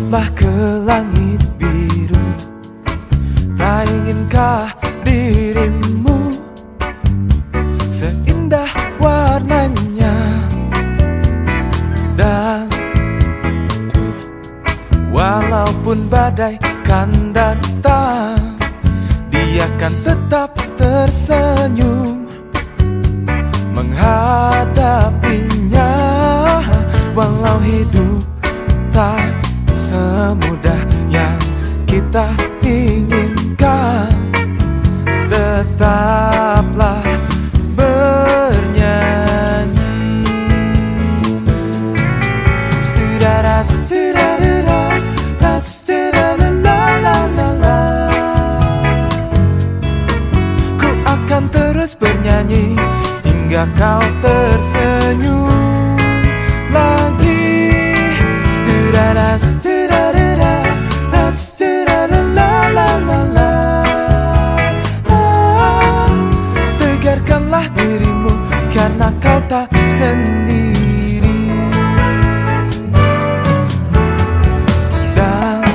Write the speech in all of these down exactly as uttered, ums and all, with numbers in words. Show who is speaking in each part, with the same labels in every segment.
Speaker 1: Lihatlah ke langit biru, tak inginkah dirimu seindah warnanya? Dan walaupun badai kan datang, dia kan tetap tersenyum menghadapinya. Walau hidup tak semudah yang kita inginkan, tetaplah bernyanyi. Studara, studara, studara, la la la la. Ku akan terus bernyanyi hingga kau tersenyum lagi. Studara, studara, studara, la la la la. Tegarkanlah dirimu karena kau tak sendiri. Dan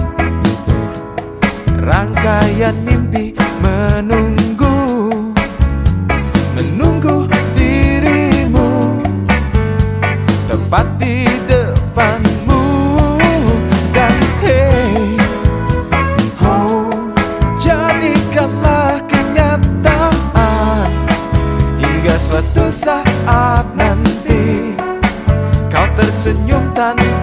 Speaker 1: rangkaian mimpi menunggu, menunggu dirimu tepat di depanmu. Dan hey, oh, jadikanlah kenyataan hingga suatu saat nanti kau tersenyum tanpa